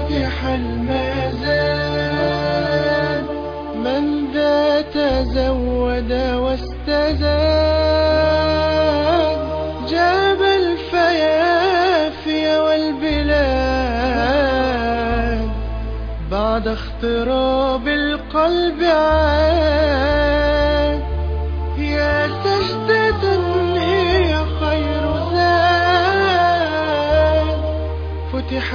فتح الميزان من ذا تزود واستزاد جاب الفيافي والبلاد بعد اختراب القلب عاد يا سجدة هي خير زاد فتح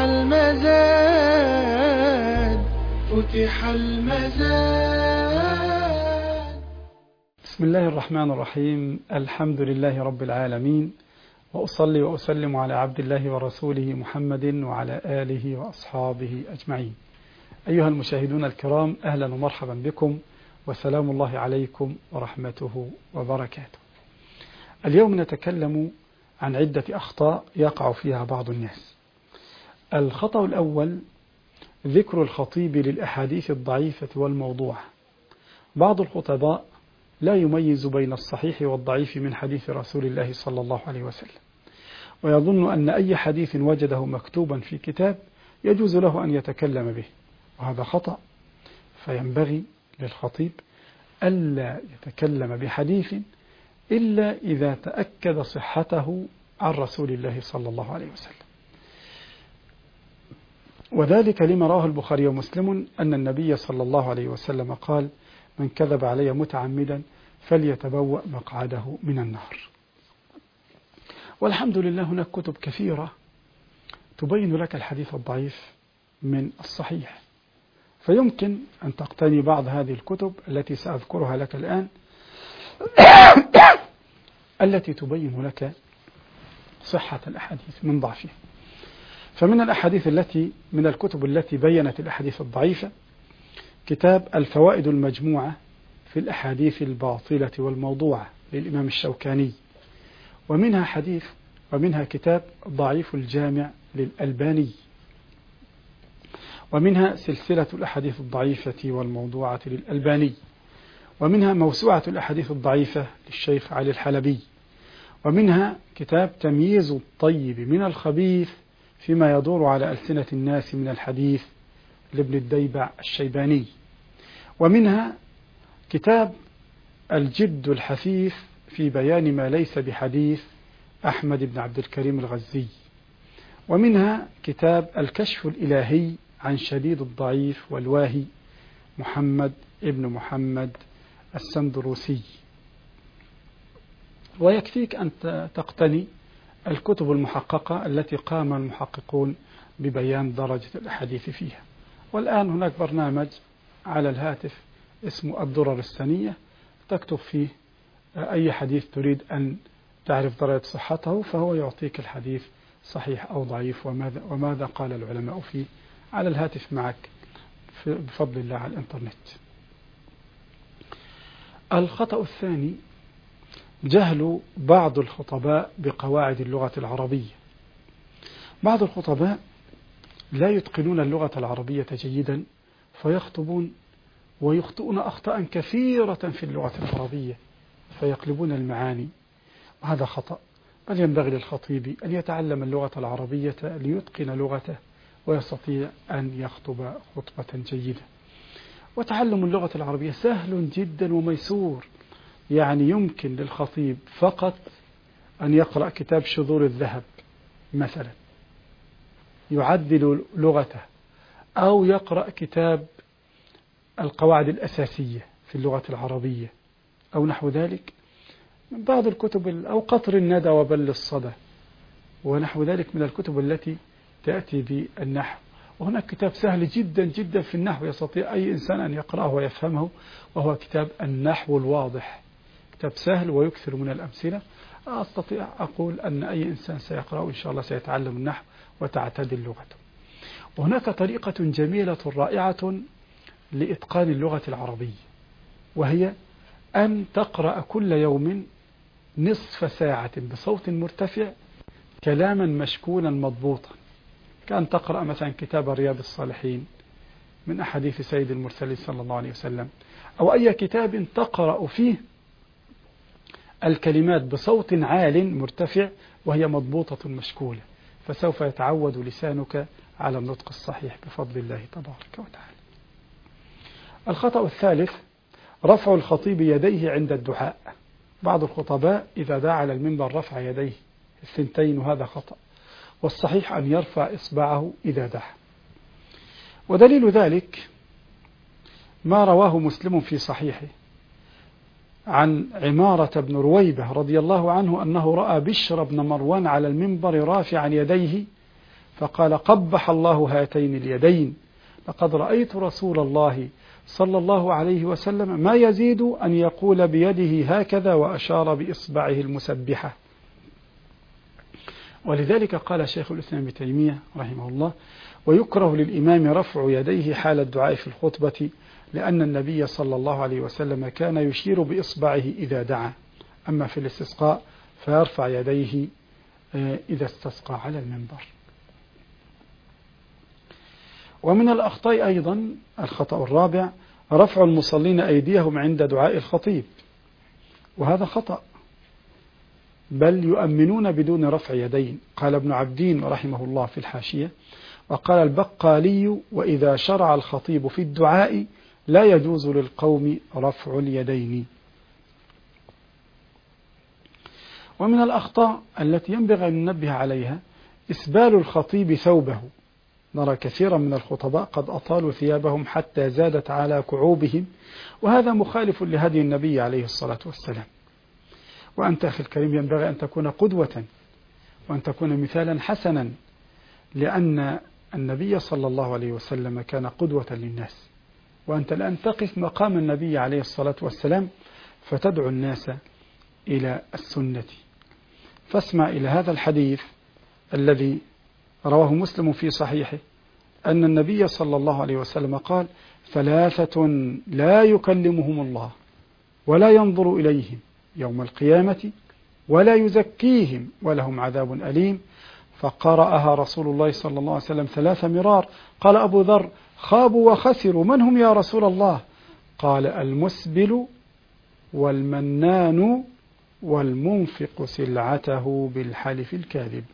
المزاد فتح المزاد. بسم الله الرحمن الرحيم. الحمد لله رب العالمين، وأصلي وأسلم على عبد الله ورسوله محمد وعلى آله وأصحابه أجمعين. أيها المشاهدون الكرام، أهلا ومرحبا بكم وسلام الله عليكم ورحمته وبركاته. اليوم نتكلم عن عدة أخطاء يقع فيها بعض الناس. الخطأ الأول ذكر الخطيب للأحاديث الضعيفة والموضوع. بعض الخطباء لا يميز بين الصحيح والضعيف من حديث رسول الله صلى الله عليه وسلم، ويظن أن أي حديث وجده مكتوبا في كتاب يجوز له أن يتكلم به، وهذا خطأ. فينبغي للخطيب ألا يتكلم بحديث إلا إذا تأكد صحته عن رسول الله صلى الله عليه وسلم، وذلك لما رواه البخاري ومسلم أن النبي صلى الله عليه وسلم قال: من كذب علي متعمدا فليتبوأ مقعده من النار. والحمد لله هناك كتب كثيرة تبين لك الحديث الضعيف من الصحيح، فيمكن أن تقتني بعض هذه الكتب التي سأذكرها لك الآن التي تبين لك صحة الأحاديث من ضعفها. فمن الأحاديث من الكتب التي بينت الأحاديث الضعيفة كتاب الفوائد المجموعة في الأحاديث الباطلة والموضوعة للإمام الشوكاني، ومنها كتاب ضعيف الجامع للألباني، ومنها سلسلة الأحاديث الضعيفة والموضوعة للألباني، ومنها موسوعة الأحاديث الضعيفة للشيخ علي الحلبي، ومنها كتاب تمييز الطيب من الخبيث فيما يدور على ألسنة الناس من الحديث لابن الديبع الشيباني، ومنها كتاب الجد الحثيث في بيان ما ليس بحديث أحمد بن عبد الكريم الغزي، ومنها كتاب الكشف الإلهي عن شديد الضعيف والواهي محمد ابن محمد السندروسي. ويكفيك أن تقتني الكتب المحققة التي قام المحققون ببيان درجة الأحاديث فيها. والآن هناك برنامج على الهاتف اسمه الدرر السنية، تكتب فيه أي حديث تريد أن تعرف درجة صحته، فهو يعطيك الحديث صحيح أو ضعيف وماذا قال العلماء فيه على الهاتف معك بفضل الله على الإنترنت. الخطأ الثاني جهل بعض الخطباء بقواعد اللغة العربية. بعض الخطباء لا يتقنون اللغة العربية جيدا فيخطبون ويخطئون أخطاء كثيرة في اللغة العربية فيقلبون المعاني، وهذا خطأ. بل ينبغي للخطيب أن يتعلم اللغة العربية ليتقن لغته ويستطيع أن يخطب خطبة جيدة. وتعلم اللغة العربية سهل جدا وميسور، يعني يمكن للخطيب فقط أن يقرأ كتاب شذور الذهب مثلا يعدل لغته، أو يقرأ كتاب القواعد الأساسية في اللغة العربية أو نحو ذلك من بعض الكتب، أو قطر الندى وبل الصدى ونحو ذلك من الكتب التي تأتي بالنحو. وهناك كتاب سهل جدا جدا في النحو يستطيع أي إنسان أن يقرأه ويفهمه، وهو كتاب النحو الواضح، كتاب سهل ويكثر من الأمثلة. أستطيع أقول أن أي إنسان سيقرأه إن شاء الله سيتعلم النحو وتعتدل لغته. وهناك طريقة جميلة رائعة لإتقان اللغة العربية، وهي أن تقرأ كل يوم نصف ساعة بصوت مرتفع كلاما مشكولا مضبوطا، كأن تقرأ مثلا كتاب رياض الصالحين من أحاديث سيد المرسلين صلى الله عليه وسلم، أو أي كتاب تقرأ فيه الكلمات بصوت عال مرتفع وهي مضبوطة مشكولة، فسوف يتعود لسانك على النطق الصحيح بفضل الله تبارك وتعالى. الخطأ الثالث رفع الخطيب يديه عند الدعاء. بعض الخطباء إذا دعا على المنبر رفع يديه الثنتين، وهذا خطأ، والصحيح أن يرفع إصبعه إذا دعا. ودليل ذلك ما رواه مسلم في صحيحه عن عمارة بن رويبة رضي الله عنه أنه رأى بشر بن مروان على المنبر رافعا يديه فقال: قبح الله هاتين اليدين، لقد رأيت رسول الله صلى الله عليه وسلم ما يزيد أن يقول بيده هكذا، وأشار بإصبعه المسبحة. ولذلك قال شيخ الإسلام ابن تيمية رحمه الله: ويكره للإمام رفع يديه حال الدعاء في الخطبة، لأن النبي صلى الله عليه وسلم كان يشير بإصبعه إذا دعا، أما في الاستسقاء فيرفع يديه إذا استسقى على المنبر. ومن الأخطاء أيضا الخطأ الرابع رفع المصلين أيديهم عند دعاء الخطيب، وهذا خطأ، بل يؤمنون بدون رفع يدين. قال ابن عبدين رحمه الله في الحاشية: وقال البقالي: وإذا شرع الخطيب في الدعاء لا يجوز للقوم رفع اليدين. ومن الأخطاء التي ينبغي أن ننبه عليها إسبال الخطيب ثوبه. نرى كثيرا من الخطباء قد أطالوا ثيابهم حتى زادت على كعوبهم، وهذا مخالف لهدي النبي عليه الصلاة والسلام. وأنت أخي الكريم ينبغي أن تكون قدوة وأن تكون مثالا حسنا، لأن النبي صلى الله عليه وسلم كان قدوة للناس، وأنت الآن تقف مقام النبي عليه الصلاة والسلام فتدعو الناس إلى السنة. فاسمع إلى هذا الحديث الذي رواه مسلم في صحيحه أن النبي صلى الله عليه وسلم قال: ثلاثة لا يكلمهم الله ولا ينظر إليهم يوم القيامة ولا يزكيهم ولهم عذاب أليم. فقرأها رسول الله صلى الله عليه وسلم 3 مرار. قال أبو ذر: خابوا وخسروا، من هم يا رسول الله؟ قال: المسبل والمنان والمنفق سلعته بالحلف الكاذب.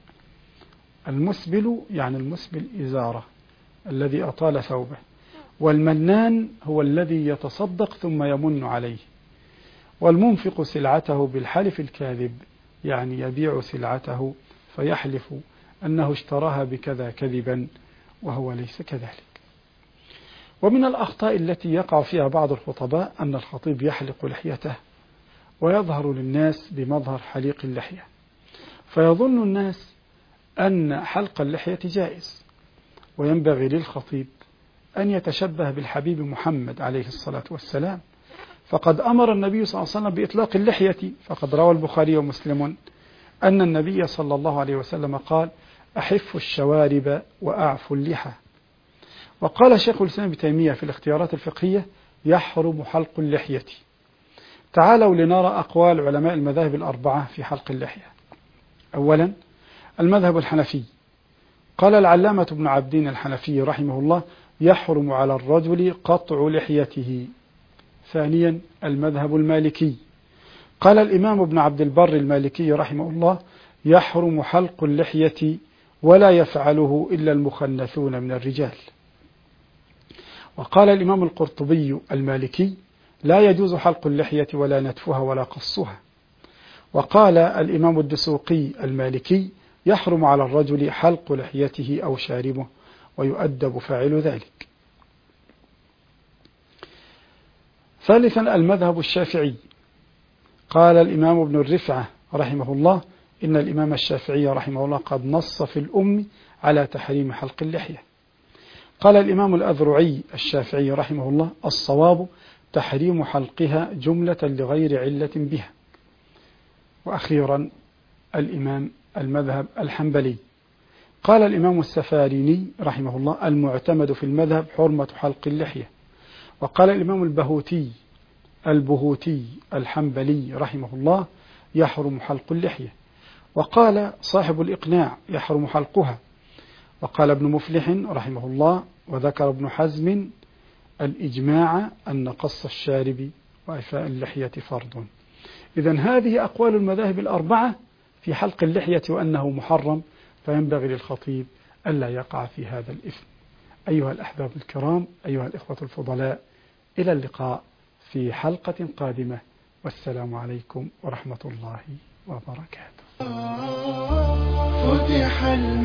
المسبل يعني المسبل إزارة الذي أطال ثوبه، والمنان هو الذي يتصدق ثم يمن عليه، والمنفق سلعته بالحلف الكاذب يعني يبيع سلعته فيحلف أنه اشتراها بكذا كذبا وهو ليس كذلك. ومن الأخطاء التي يقع فيها بعض الخطباء أن الخطيب يحلق لحيته ويظهر للناس بمظهر حليق اللحية، فيظن الناس أن حلق اللحية جائز، وينبغي للخطيب أن يتشبه بالحبيب محمد عليه الصلاة والسلام، فقد أمر النبي صلى الله عليه وسلم بإطلاق اللحية. فقد روى البخاري ومسلم أن النبي صلى الله عليه وسلم قال: أحف الشوارب وأعفو اللحى. وقال شيخ الإسلام ابن تيمية في الاختيارات الفقهية: يحرم حلق اللحية. تعالوا لنرى أقوال علماء المذاهب الأربعة في حلق اللحية. أولا المذهب الحنفي، قال العلامة ابن عبدين الحنفي رحمه الله: يحرم على الرجل قطع لحيته. ثانيا المذهب المالكي، قال الإمام ابن عبد البر المالكي رحمه الله: يحرم حلق اللحية ولا يفعله إلا المخنثون من الرجال. وقال الإمام القرطبي المالكي: لا يجوز حلق اللحية ولا نتفها ولا قصها. وقال الإمام الدسوقي المالكي: يحرم على الرجل حلق لحيته أو شاربه ويؤدب فاعل ذلك. ثالثا المذهب الشافعي، قال الإمام ابن الرفعة رحمه الله: إن الإمام الشافعي رحمه الله قد نص في الأم على تحريم حلق اللحية. قال الإمام الأذرعي الشافعي رحمه الله: الصواب تحريم حلقها جملة لغير علة بها. وأخيرا الإمام المذهب الحنبلي، قال الإمام السفاريني رحمه الله: المعتمد في المذهب حرمة حلق اللحية. وقال الإمام البهوتي الحنبلي رحمه الله: يحرم حلق اللحية. وقال صاحب الإقناع: يحرم حلقها. وقال ابن مفلح رحمه الله: وذكر ابن حزم الإجماع أن قص الشارب وإعفاء اللحية فرض. إذن هذه أقوال المذاهب الأربعة في حلق اللحية وأنه محرم، فينبغي للخطيب ألا يقع في هذا الإثم. أيها الأحباب الكرام، أيها الإخوة الفضلاء، إلى اللقاء في حلقة قادمة، والسلام عليكم ورحمة الله وبركاته. فتح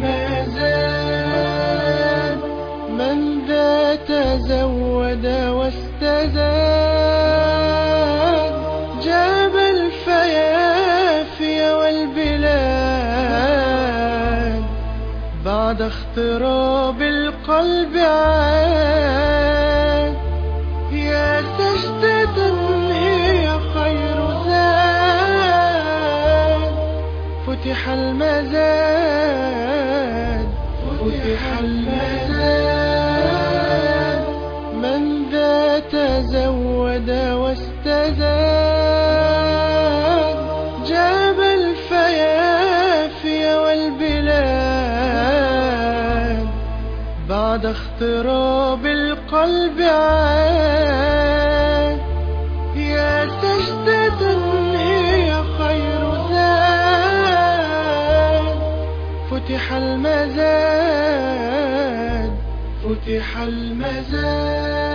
الميزان، من ذا تزود واستزاد، جاب الفيافي والبلاد، بعد اختراب القلب عاد. يا سجدة هي خير زاد، فتح المزاد، فتح المزاد، من ذا تزود واستزاد، جاب الفيافي والبلاد، بعد اختراب القلب عاد. يا سجدة هي خير زاد، فتح المزاد، فتح المزاد.